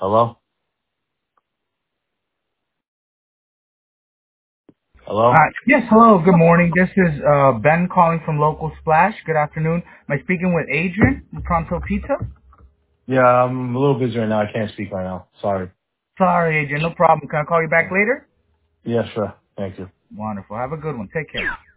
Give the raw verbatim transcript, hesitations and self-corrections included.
Hello? Hello? Uh, yes, hello, good morning. This is uh, Ben calling from Local Splash. Good afternoon. Am I speaking with Adrian from Pronto Pizza? Yeah, I'm a little busy right now. I can't speak right now. Sorry. Sorry, Adrian, no problem. Can I call you back later? Yeah, sure. Thank you. Wonderful. Have a good one. Take care.